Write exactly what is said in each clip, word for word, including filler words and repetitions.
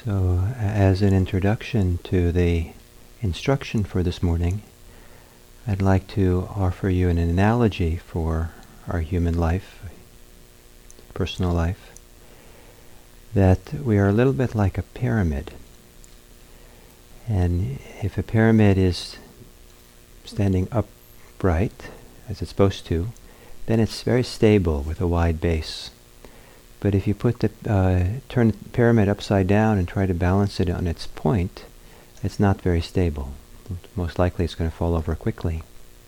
So, as an introduction to the instruction for this morning, I'd like to offer you an analogy for our human life, personal life, that we are a little bit like a pyramid. And if a pyramid is standing upright, as it's supposed to, then it's very stable with a wide base. But if you put the uh, turn the pyramid upside down and try to balance it on its point, it's not very stable. Most likely it's going to fall over quickly.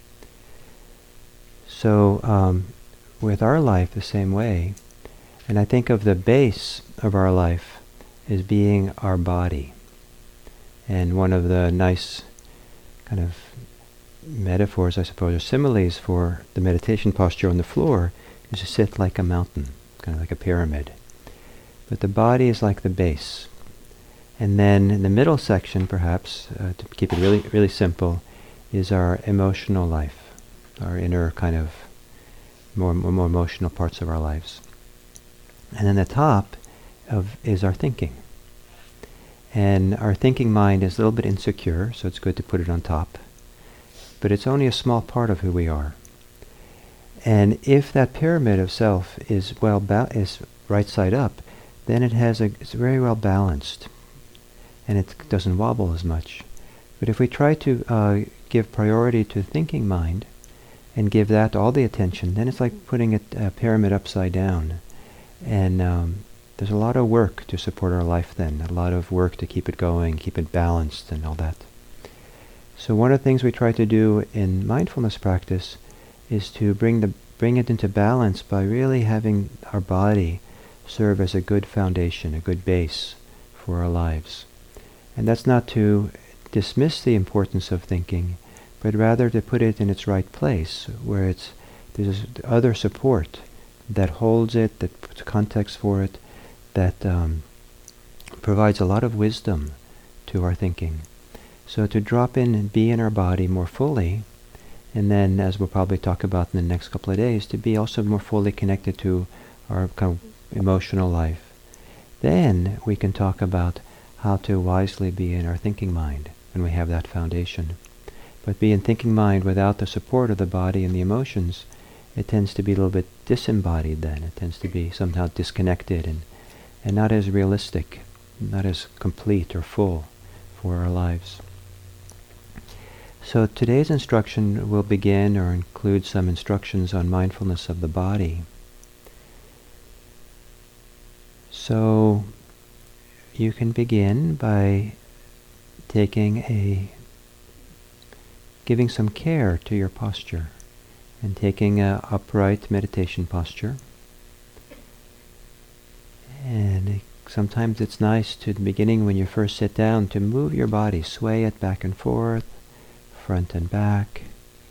So um, with our life the same way, and I think of the base of our life as being our body. And one of the nice kind of metaphors, I suppose, or similes for the meditation posture on the floor is to sit like a mountain, kind of like a pyramid. But the body is like the base. And then in the middle section, perhaps, uh, to keep it really, really simple, is our emotional life, our inner kind of more, more, more emotional parts of our lives. And then the top of is our thinking. And our thinking mind is a little bit insecure, so it's good to put it on top. But it's only a small part of who we are. And if that pyramid of self is well ba- is right side up, then it has a it's very well balanced, and it doesn't wobble as much. But if we try to uh, give priority to thinking mind, and give that all the attention, then it's like putting a, a pyramid upside down, and um, there's a lot of work to support our life. Then a lot of work to keep it going, keep it balanced, and all that. So one of the things we try to do in mindfulness practice is to bring the bring it into balance by really having our body serve as a good foundation, a good base for our lives. And that's not to dismiss the importance of thinking, but rather to put it in its right place, where it's there's other support that holds it, that puts context for it, that um, provides a lot of wisdom to our thinking. So to drop in and be in our body more fully, and then, as we'll probably talk about in the next couple of days, to be also more fully connected to our kind of emotional life. Then we can talk about how to wisely be in our thinking mind when we have that foundation. But be in thinking mind without the support of the body and the emotions, it tends to be a little bit disembodied then. It tends to be somehow disconnected and, and not as realistic, not as complete or full for our lives. So today's instruction will begin or include some instructions on mindfulness of the body. So you can begin by taking a, giving some care to your posture and taking an upright meditation posture. And sometimes it's nice to, at the beginning when you first sit down, to move your body, sway it back and forth, front and back,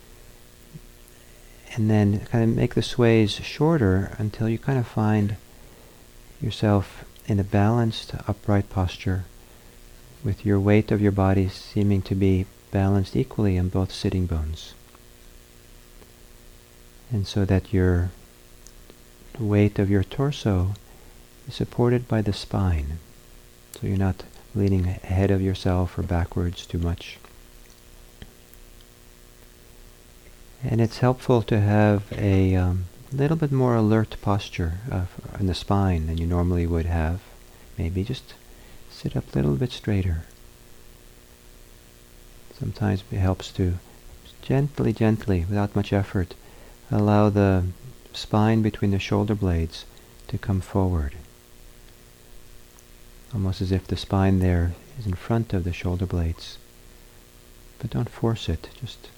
and then kind of make the sways shorter until you kind of find yourself in a balanced, upright posture with your weight of your body seeming to be balanced equally on both sitting bones. And so that your weight of your torso is supported by the spine, so you're not leaning ahead of yourself or backwards too much. And it's helpful to have a um, little bit more alert posture uh, in the spine than you normally would have. Maybe just sit up a little bit straighter. Sometimes it helps to gently, gently, without much effort, allow the spine between the shoulder blades to come forward. Almost as if the spine there is in front of the shoulder blades. But don't force it, just.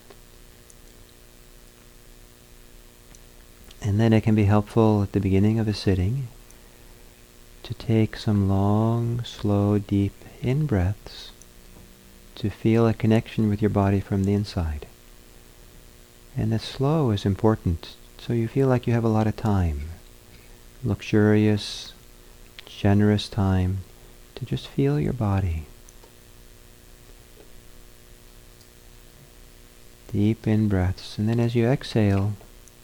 And then it can be helpful at the beginning of a sitting to take some long, slow, deep in-breaths to feel a connection with your body from the inside. And the slow is important, so you feel like you have a lot of time, luxurious, generous time to just feel your body. Deep in-breaths, and then as you exhale,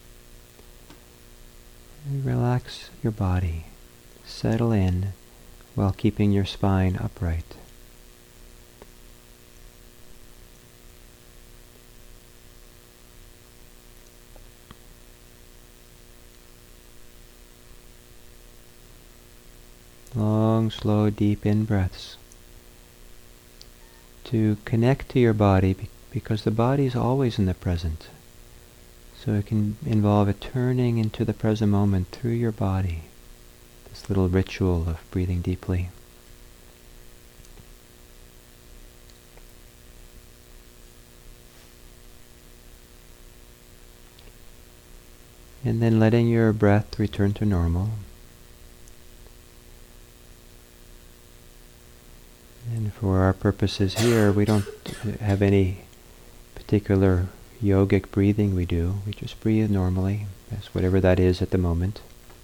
relax your body, settle in while keeping your spine upright. Long, slow, deep in-breaths to connect to your body, because the body is always in the present. So it can involve a turning into the present moment through your body, this little ritual of breathing deeply. And then letting your breath return to normal. And for our purposes here, we don't have any particular yogic breathing we do. We just breathe normally, as whatever that is at the moment.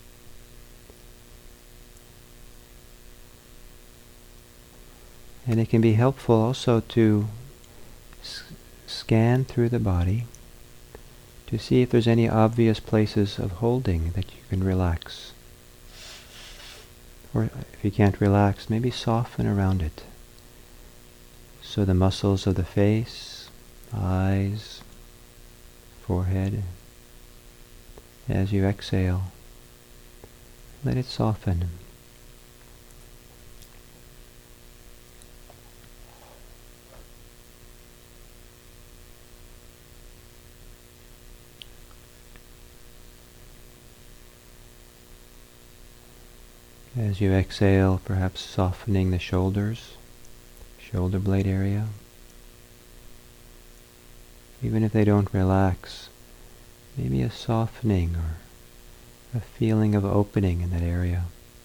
And it can be helpful also to s- scan through the body to see if there's any obvious places of holding that you can relax. Or if you can't relax, maybe soften around it. So the muscles of the face, eyes, forehead, as you exhale, let it soften. As you exhale, perhaps softening the shoulders, shoulder blade area. Even if they don't relax, maybe a softening or a feeling of opening in that area.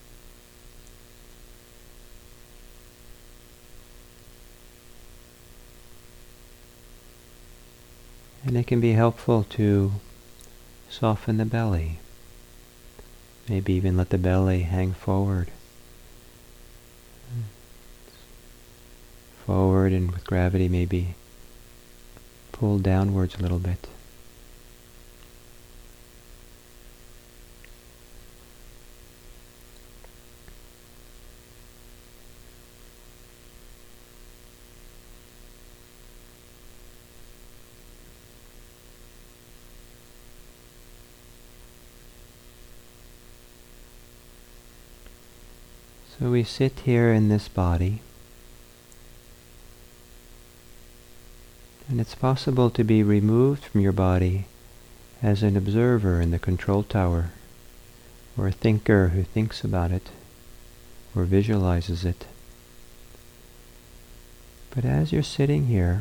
And it can be helpful to soften the belly. Maybe even let the belly hang forward. Forward, and with gravity maybe pull downwards a little bit. So we sit here in this body, and it's possible to be removed from your body as an observer in the control tower, or a thinker who thinks about it, or visualizes it. But as you're sitting here,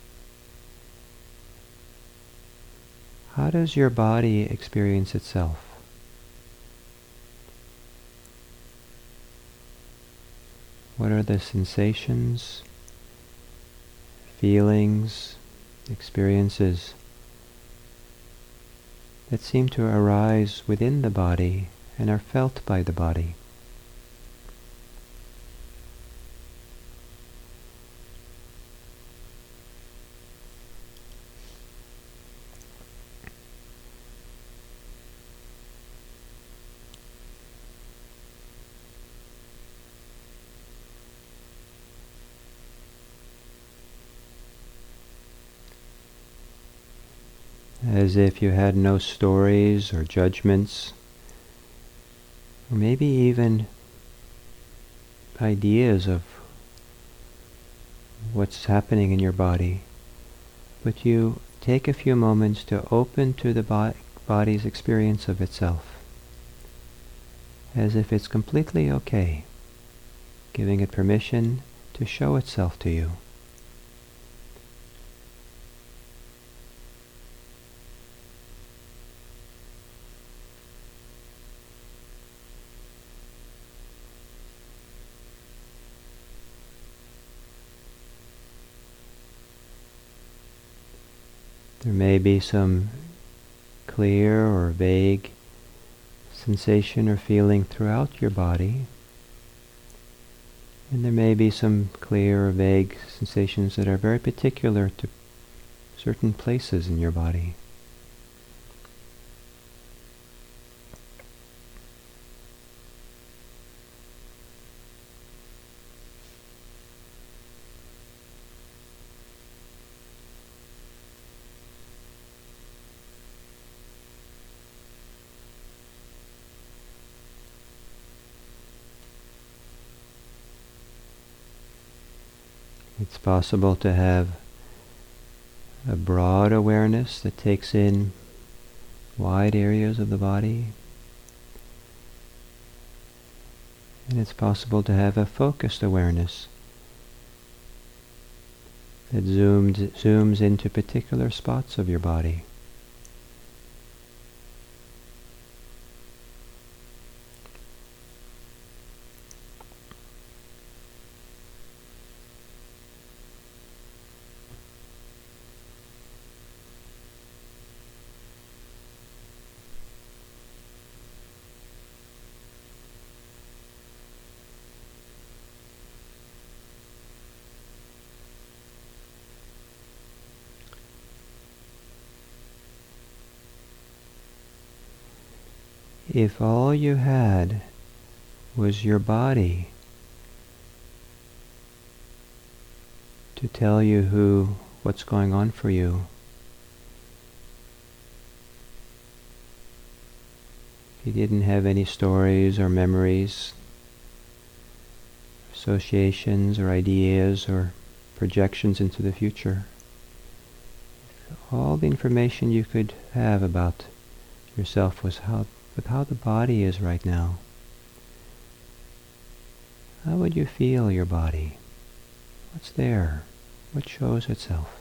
how does your body experience itself? What are the sensations, feelings, experiences that seem to arise within the body and are felt by the body? As if you had no stories or judgments, or maybe even ideas of what's happening in your body, but you take a few moments to open to the bo- body's experience of itself, as if it's completely okay, giving it permission to show itself to you. There may be some clear or vague sensation or feeling throughout your body, and there may be some clear or vague sensations that are very particular to certain places in your body. It's possible to have a broad awareness that takes in wide areas of the body. And it's possible to have a focused awareness that zooms, zooms into particular spots of your body. If all you had was your body to tell you who, what's going on for you, if you didn't have any stories or memories, associations or ideas or projections into the future, all the information you could have about yourself was how with how the body is right now, how would you feel your body? What's there? What shows itself?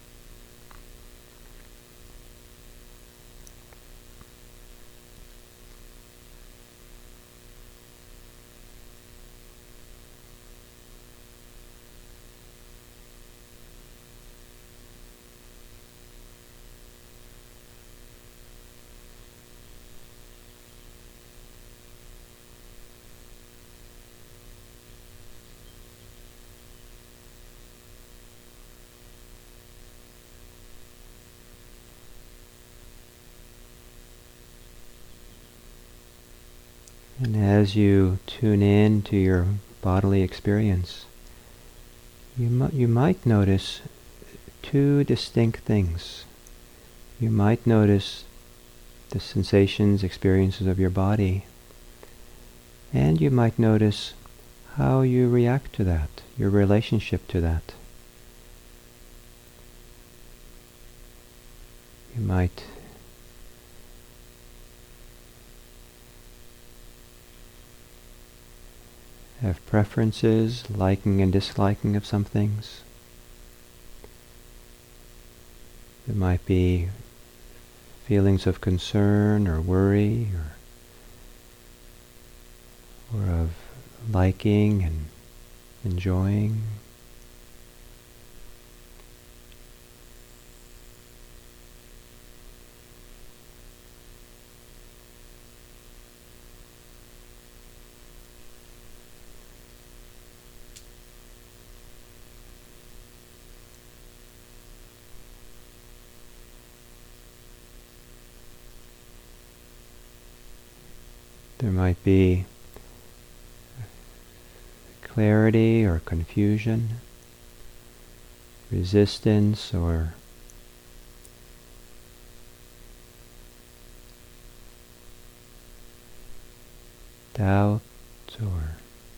And as you tune in to your bodily experience, you, mu- you might notice two distinct things. You might notice the sensations, experiences of your body, and you might notice how you react to that, your relationship to that. You might have preferences, liking and disliking of some things. There might be feelings of concern or worry or, or of liking and enjoying. There might be clarity or confusion, resistance or doubt or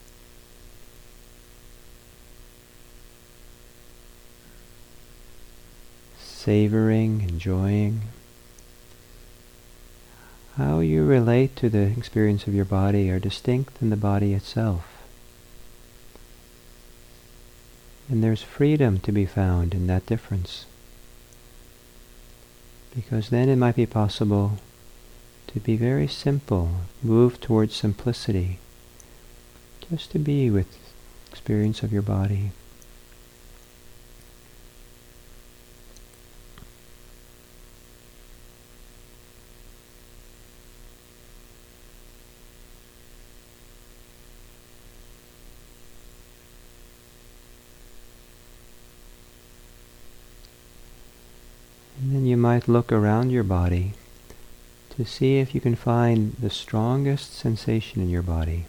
savoring, enjoying. How you relate to the experience of your body are distinct in the body itself. And there's freedom to be found in that difference. Because then it might be possible to be very simple, move towards simplicity, just to be with the experience of your body. And then you might look around your body to see if you can find the strongest sensation in your body.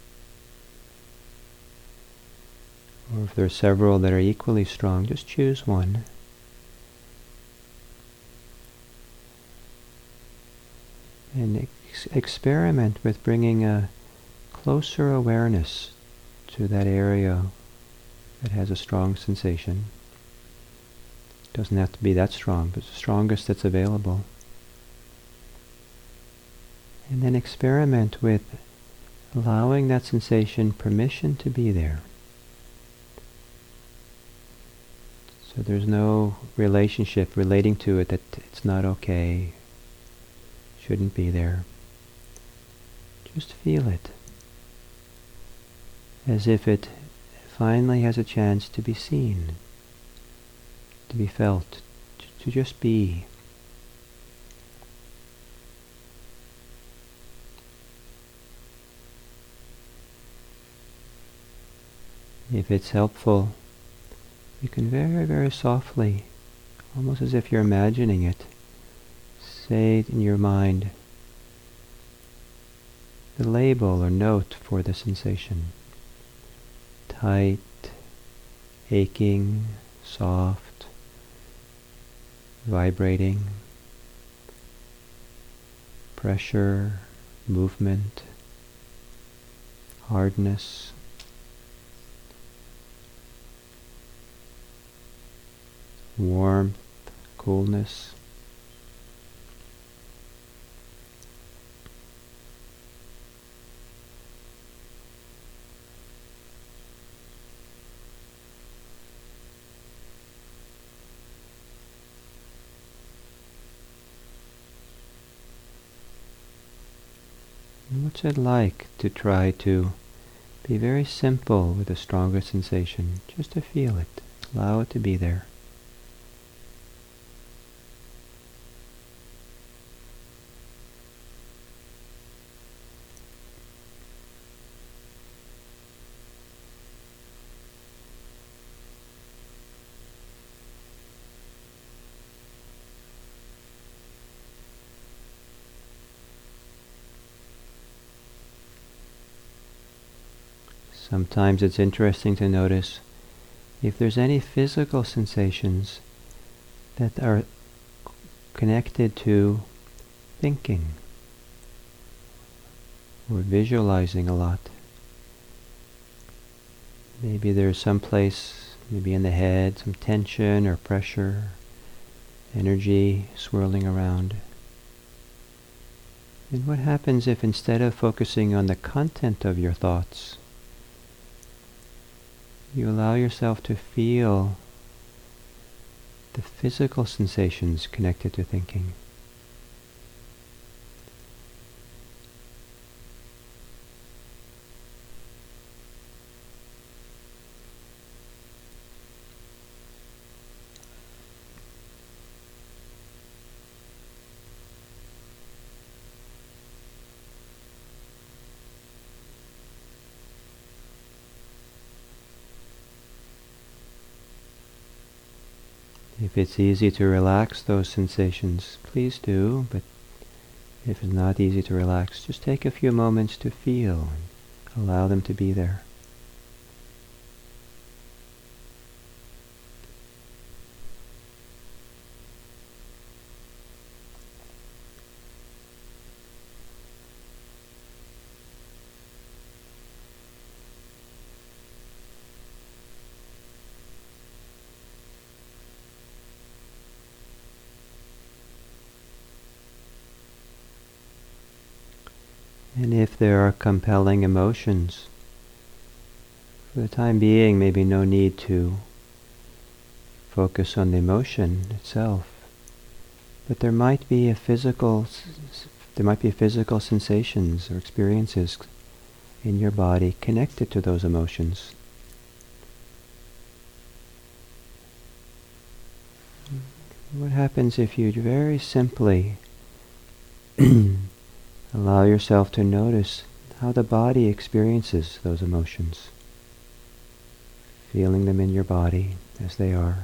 Or if there are several that are equally strong, just choose one. And ex- experiment with bringing a closer awareness to that area that has a strong sensation. Doesn't have to be that strong, but the strongest that's available. And then experiment with allowing that sensation permission to be there. So there's no relationship relating to it that it's not okay, shouldn't be there. Just feel it, as if it finally has a chance to be seen, to be felt, to just be. If it's helpful, you can very, very softly, almost as if you're imagining it, say in your mind the label or note for the sensation. Tight, aching, soft, vibrating, pressure, movement, hardness. Warmth, coolness. And what's it like to try to be very simple with a stronger sensation, just to feel it, allow it to be there. Sometimes it's interesting to notice if there's any physical sensations that are connected to thinking or visualizing a lot. Maybe there's some place, maybe in the head, some tension or pressure, energy swirling around. And what happens if instead of focusing on the content of your thoughts, you allow yourself to feel the physical sensations connected to thinking? If it's easy to relax those sensations, please do, but if it's not easy to relax, just take a few moments to feel and allow them to be there. And if there are compelling emotions, for the time being, maybe no need to focus on the emotion itself, but there might be a physical, there might be physical sensations or experiences in your body connected to those emotions. What happens if you very simply allow yourself to notice how the body experiences those emotions, feeling them in your body as they are.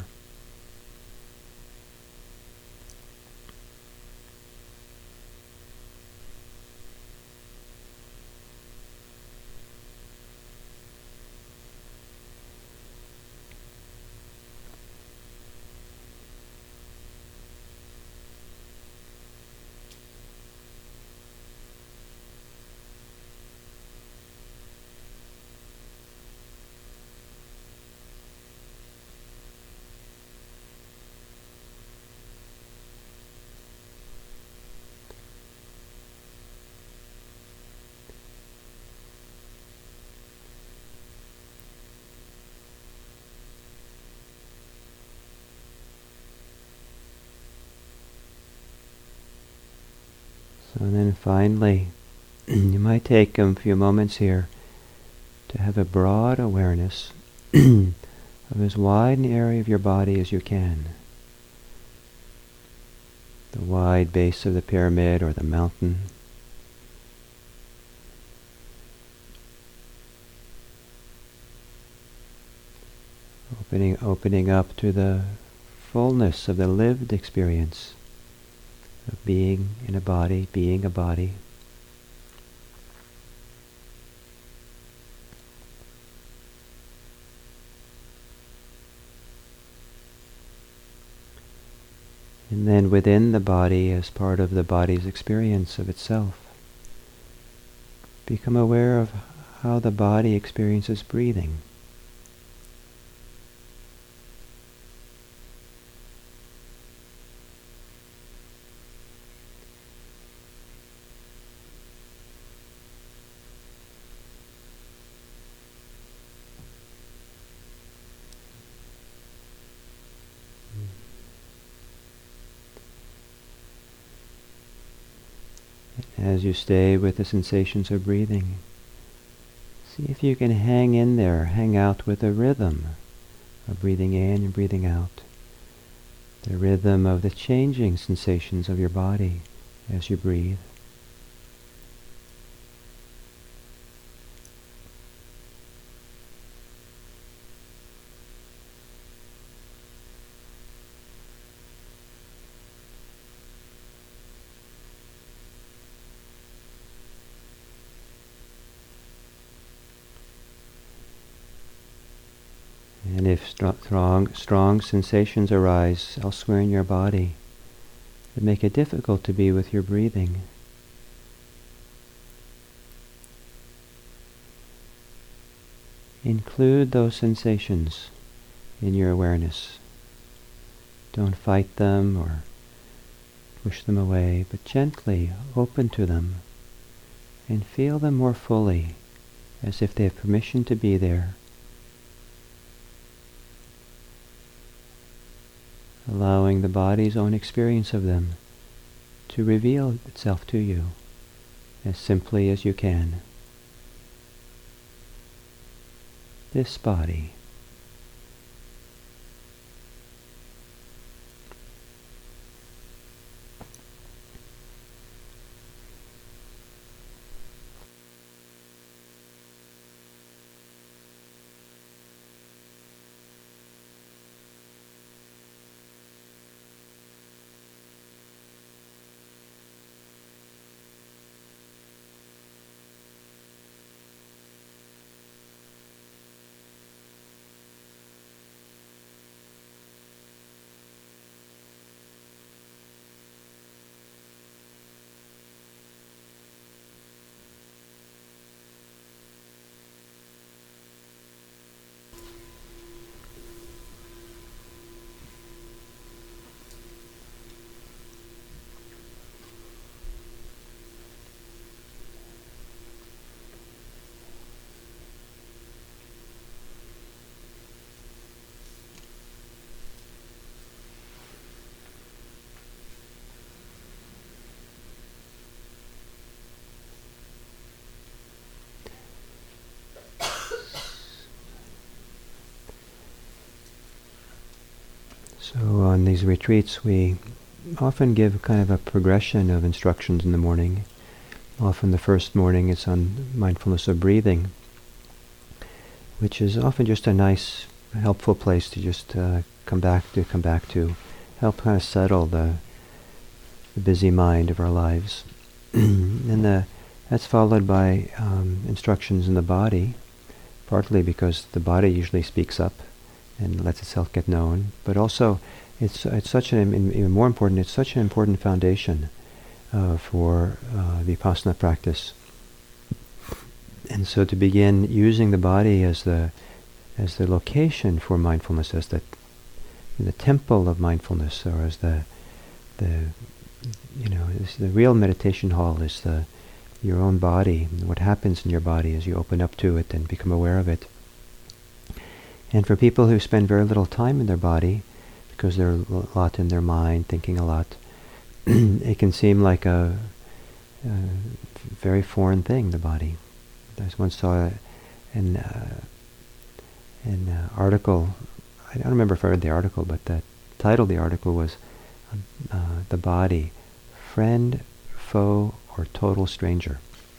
So then finally, you might take a few moments here to have a broad awareness of as wide an area of your body as you can. The wide base of the pyramid or the mountain. Opening, opening up to the fullness of the lived experience of being in a body, being a body. And then within the body, as part of the body's experience of itself, become aware of how the body experiences breathing. As you stay with the sensations of breathing, see if you can hang in there, hang out with the rhythm of breathing in and breathing out. The rhythm of the changing sensations of your body as you breathe. And if strong, strong sensations arise elsewhere in your body that make it difficult to be with your breathing, include those sensations in your awareness. Don't fight them or push them away, but gently open to them and feel them more fully, as if they have permission to be there. Allowing the body's own experience of them to reveal itself to you as simply as you can. This body. So on these retreats we often give kind of a progression of instructions in the morning. Often the first morning is on mindfulness of breathing, which is often just a nice, helpful place to just uh, come back to, come back to, help kind of settle the, the busy mind of our lives. and the, that's followed by um, instructions in the body, partly because the body usually speaks up and lets itself get known, but also it's it's such an, even more important, it's such an important foundation uh, for uh, Vipassana practice. And so to begin using the body as the as the location for mindfulness, as the the temple of mindfulness, or as the the you know as the real meditation hall is the your own body, what happens in your body as you open up to it and become aware of it. And for people who spend very little time in their body, because they're a lot in their mind, thinking a lot, it can seem like a uh, very foreign thing, the body. I once saw an, uh, an uh, article, I don't remember if I read the article, but the title of the article was uh, The Body, Friend, Foe, or Total Stranger.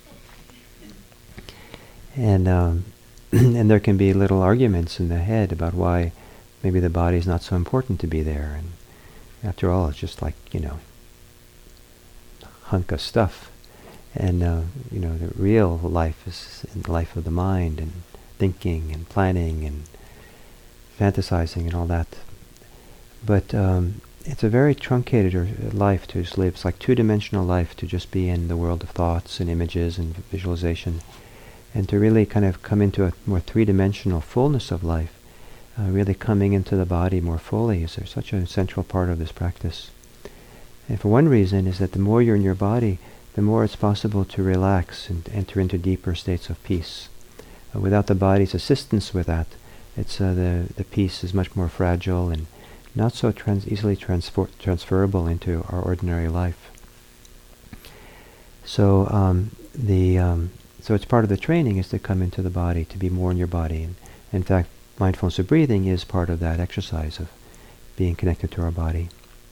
And um, and there can be little arguments in the head about why maybe the body is not so important to be there. And after all, it's just like, you know, hunk of stuff. And, uh, you know, the real life is in the life of the mind, and thinking and planning and fantasizing and all that. But um, it's a very truncated or life to just live. It's like two-dimensional life to just be in the world of thoughts and images and visualization. And to really kind of come into a more three-dimensional fullness of life, uh, really coming into the body more fully is such a central part of this practice. And for one reason is that the more you're in your body, the more it's possible to relax and enter into deeper states of peace. Uh, without the body's assistance with that, it's uh, the the peace is much more fragile and not so trans- easily transfer- transferable into our ordinary life. So um, the um, so it's part of the training is to come into the body, to be more in your body. And in fact, mindfulness of breathing is part of that exercise of being connected to our body.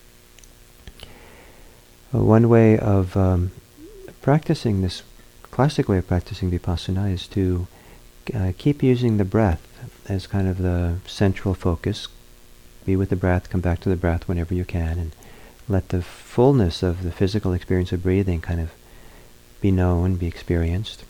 Uh, one way of um, practicing this, classic way of practicing vipassana, is to uh, keep using the breath as kind of the central focus. Be with the breath, come back to the breath whenever you can, and let the fullness of the physical experience of breathing kind of be known, be experienced.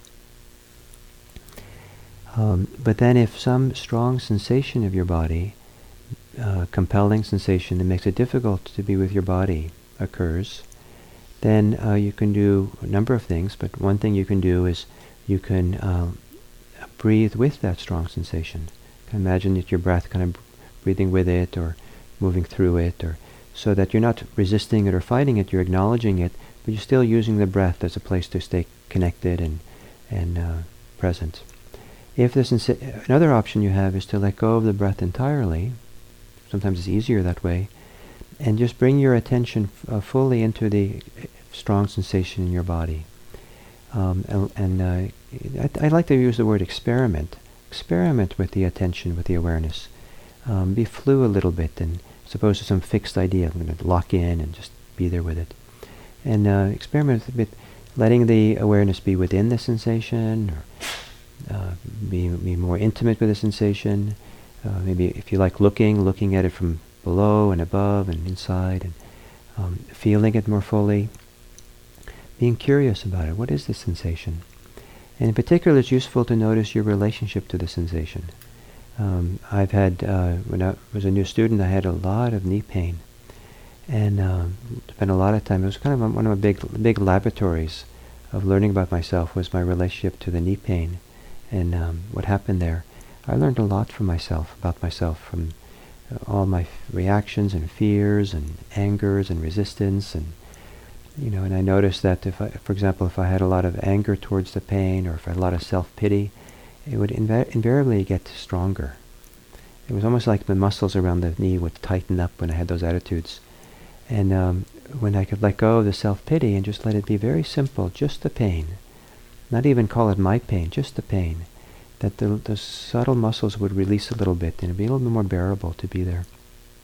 Um, but then if some strong sensation of your body, uh, compelling sensation that makes it difficult to be with your body occurs, then uh, you can do a number of things, but one thing you can do is you can uh, breathe with that strong sensation. Imagine that your breath kind of breathing with it or moving through it, or so that you're not resisting it or fighting it, you're acknowledging it, but you're still using the breath as a place to stay connected and, and uh, present. If this insi- another option you have is to let go of the breath entirely. Sometimes it's easier that way, and just bring your attention f- uh, fully into the strong sensation in your body. Um, and and uh, I, I like to use the word experiment. Experiment with the attention, with the awareness. Um, be flew a little bit, and as opposed to some fixed idea, I'm going to lock in and just be there with it. And uh, experiment with letting the awareness be within the sensation, or uh, be, be more intimate with the sensation. Uh, maybe if you like looking, looking at it from below and above and inside, and um, feeling it more fully. Being curious about it. What is the sensation? And in particular, it's useful to notice your relationship to the sensation. Um, I've had, uh, when I was a new student, I had a lot of knee pain. And um, spent a lot of time, it was kind of one of my big, big laboratories of learning about myself, was my relationship to the knee pain and um, what happened there. I learned a lot from myself, about myself, from uh, all my f- reactions and fears and angers and resistance, and you know, and I noticed that if I, for example, if I had a lot of anger towards the pain, or if I had a lot of self-pity, it would inv- invariably get stronger. It was almost like the muscles around the knee would tighten up when I had those attitudes. And um, when I could let go of the self-pity and just let it be very simple, just the pain, not even call it my pain, just the pain, that the, the subtle muscles would release a little bit and it'd be a little bit more bearable to be there.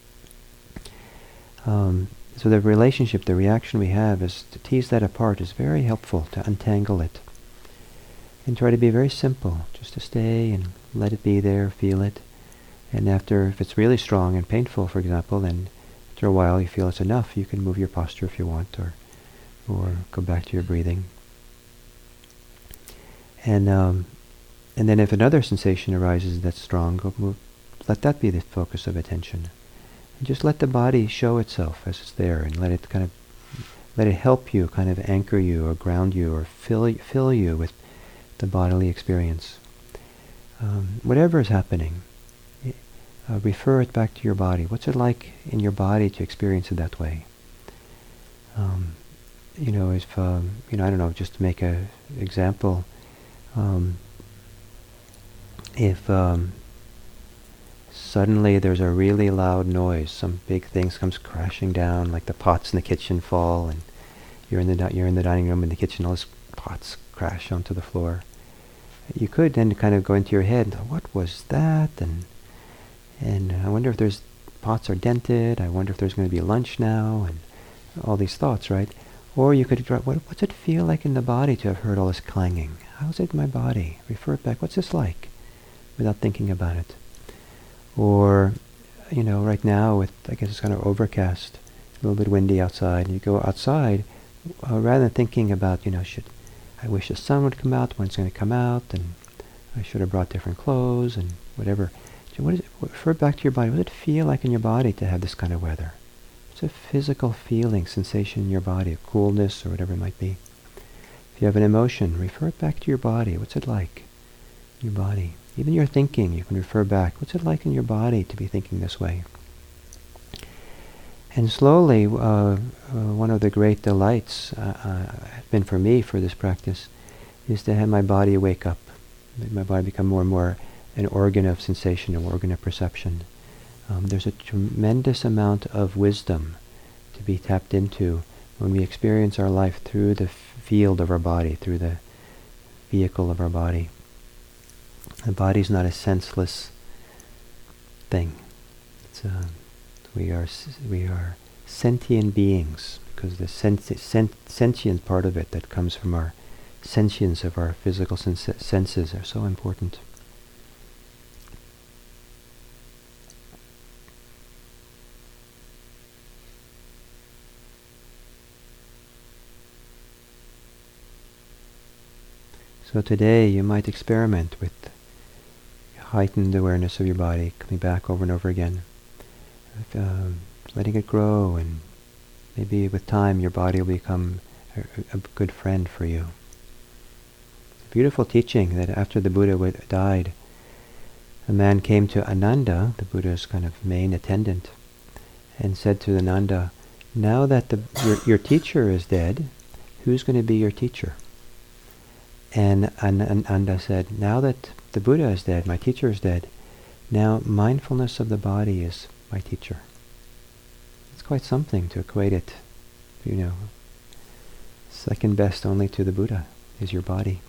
Um, so the relationship, the reaction we have, is to tease that apart is very helpful, to untangle it. And try to be very simple, just to stay and let it be there, feel it. And after, if it's really strong and painful, for example, then after a while you feel it's enough, you can move your posture if you want, or or go back to your breathing. And um, and then if another sensation arises that's strong, go move, let that be the focus of attention. And just let the body show itself as it's there, and let it kind of let it help you, kind of anchor you or ground you or fill fill you with the bodily experience. Um, whatever is happening, uh, refer it back to your body. What's it like in your body to experience it that way? Um, you know, if um, you know, I don't know, just to make a example. Um, if um, suddenly there's a really loud noise, some big thing comes crashing down, like the pots in the kitchen fall, and you're in the di- you're in the dining room, in the kitchen, all these pots crash onto the floor. You could then kind of go into your head, what was that? And and I wonder if there's pots are dented. I wonder if there's going to be lunch now, and all these thoughts, right? Or you could draw, what, what's it feel like in the body to have heard all this clanging? How's it in my body? Refer it back. What's this like? Without thinking about it. Or, you know, right now with, I guess it's kind of overcast, a little bit windy outside, and you go outside, uh, rather than thinking about, you know, should I wish the sun would come out, when it's going to come out, and I should have brought different clothes, and whatever. So what is it, refer back to your body. What does it feel like in your body to have this kind of weather? It's a physical feeling, sensation in your body, of coolness or whatever it might be. If you have an emotion, refer it back to your body. What's it like in your body? Even your thinking, you can refer back. What's it like in your body to be thinking this way? And slowly, uh, uh, one of the great delights uh, uh, has been for me for this practice is to have my body wake up, make my body become more and more an organ of sensation, an organ of perception. Um, there's a tremendous amount of wisdom to be tapped into when we experience our life through the f- field of our body, through the vehicle of our body. The body's not a senseless thing. It's a, we are we are sentient beings, because the senti- sent- sentient part of it that comes from our sentience of our physical sens- senses are so important. So today you might experiment with heightened awareness of your body, coming back over and over again, uh, letting it grow, and maybe with time your body will become a, a good friend for you. A beautiful teaching that after the Buddha w- died, a man came to Ananda, the Buddha's kind of main attendant, and said to Ananda, now that the, your, your teacher is dead, who's going to be your teacher? And Ananda said, now that the Buddha is dead, my teacher is dead, now mindfulness of the body is my teacher. It's quite something to equate it, you know. Second best only to the Buddha is your body.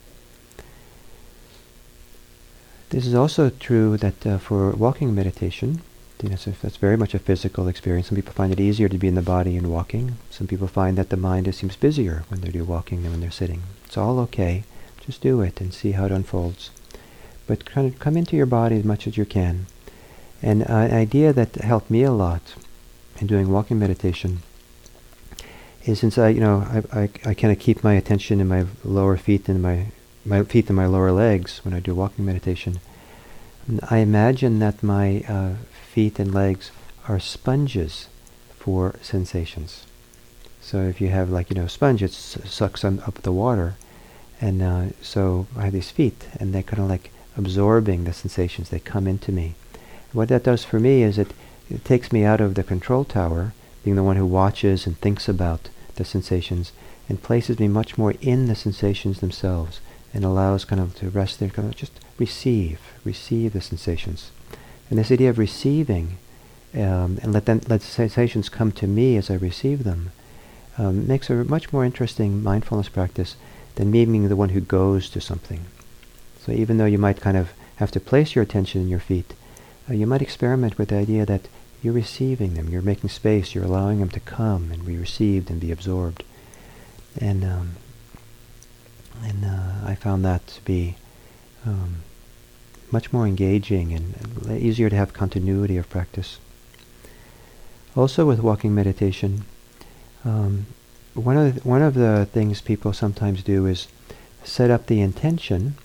This is also true that uh, for walking meditation, you know, so that's very much a physical experience. Some people find it easier to be in the body and walking. Some people find that the mind is, seems busier when they do walking than when they're sitting. It's all okay. Just do it and see how it unfolds. But kind of come into your body as much as you can. And uh, an idea that helped me a lot in doing walking meditation is, since I, you know, I, I, I kind of keep my attention in my lower feet and my my feet and my lower legs when I do walking meditation. I imagine that my uh, feet and legs are sponges for sensations. So if you have, like, you know, a sponge, it s- sucks on, up the water, and uh, so I have these feet, and they're kind of like absorbing the sensations. They come into me. What that does for me is it, it takes me out of the control tower, being the one who watches and thinks about the sensations, and places me much more in the sensations themselves, and allows kind of to rest there, kind of just receive, receive the sensations. And this idea of receiving, um, and let them, let the sensations come to me as I receive them, um, makes a much more interesting mindfulness practice than me being the one who goes to something. So even though you might kind of have to place your attention in your feet, uh, you might experiment with the idea that you're receiving them, you're making space, you're allowing them to come and be received and be absorbed. And um, and uh, I found that to be um, much more engaging and uh, easier to have continuity of practice. Also with walking meditation, um, one of the, one of the things people sometimes do is set up the intention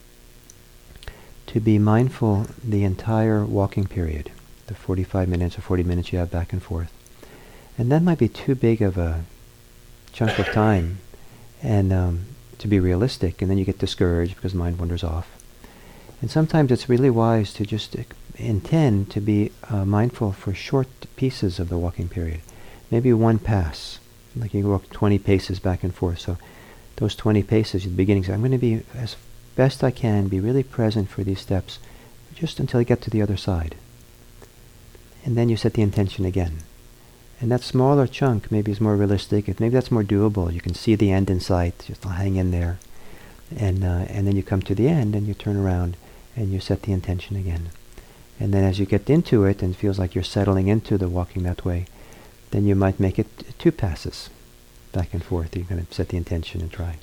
to be mindful the entire walking period, the forty-five minutes or forty minutes you have back and forth. And that might be too big of a chunk of time and um, to be realistic, and then you get discouraged because mind wanders off. And sometimes it's really wise to just uh, intend to be uh, mindful for short pieces of the walking period. Maybe one pass, like you walk twenty paces back and forth. So those twenty paces at the beginning, say, I'm going to be, as best I can, be really present for these steps, just until I get to the other side. And then you set the intention again. And that smaller chunk maybe is more realistic. If maybe that's more doable. You can see the end in sight. Just hang in there. And uh, and then you come to the end and you turn around and you set the intention again. And then as you get into it and it feels like you're settling into the walking that way, then you might make it t- two passes back and forth. You're going to set the intention and try.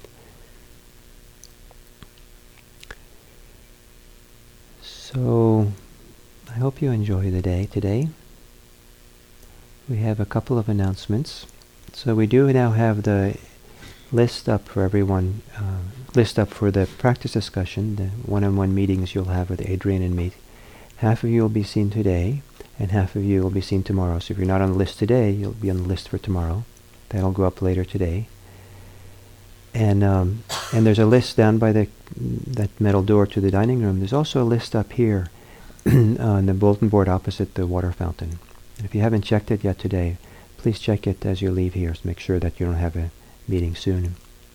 So I hope you enjoy the day today. We have a couple of announcements. So we do now have the list up for everyone, uh, list up for the practice discussion, the one-on-one meetings you'll have with Adrian and me. Half of you will be seen today, and half of you will be seen tomorrow. So if you're not on the list today, you'll be on the list for tomorrow. That'll go up later today. And um, and there's a list down by the that metal door to the dining room. There's also a list up here on the bulletin board opposite the water fountain. And if you haven't checked it yet today, please check it as you leave here to make sure that you don't have a meeting soon.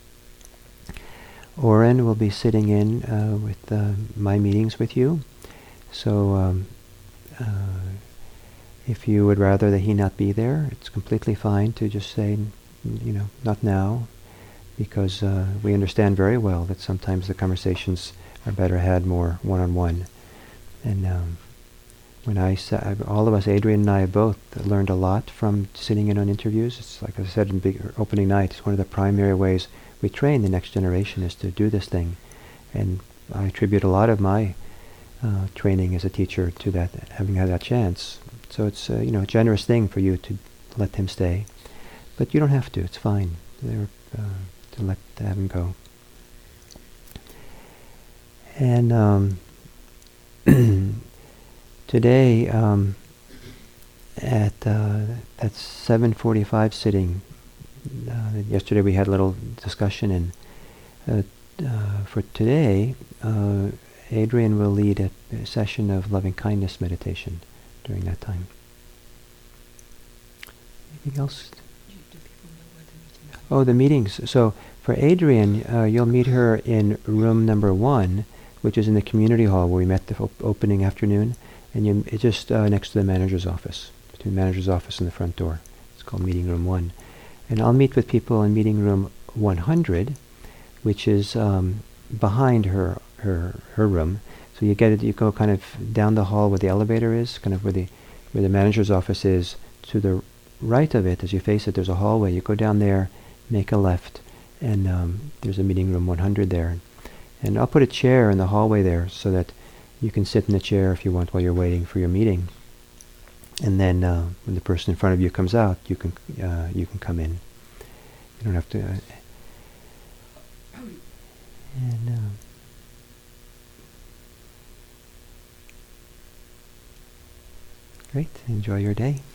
Oren will be sitting in uh, with uh, my meetings with you. So um, uh, if you would rather that he not be there, it's completely fine to just say, you know, not now, because uh, we understand very well that sometimes the conversations are better had more one-on-one. And um, when I sa- all of us, Adrian and I both learned a lot from sitting in on interviews. It's like I said in big opening night, it's one of the primary ways we train the next generation is to do this thing. And I attribute a lot of my uh, training as a teacher to that, having had that chance. So it's uh, you know, a generous thing for you to let him stay. But you don't have to, it's fine. They're, uh, to let to have him go. And um, today um, at uh, that seven forty-five sitting, uh, yesterday we had a little discussion, and uh, uh, for today, uh, Adrian will lead a, a session of loving kindness meditation during that time. Anything else? Oh, the meetings. So for Adrian, uh, you'll meet her in room number one, which is in the community hall where we met the op- opening afternoon, and you, it's just uh, next to the manager's office, between the manager's office and the front door. It's called meeting room one. And I'll meet with people in meeting room one hundred, which is um, behind her, her her room. So you get it. You go kind of down the hall where the elevator is, kind of where the where the manager's office is. To the right of it, as you face it, there's a hallway. You go down there, make a left, and um, there's a meeting room one hundred there. And I'll put a chair in the hallway there so that you can sit in the chair if you want while you're waiting for your meeting. And then uh, when the person in front of you comes out, you can uh, you can come in. You don't have to. Uh, and uh, great. Enjoy your day.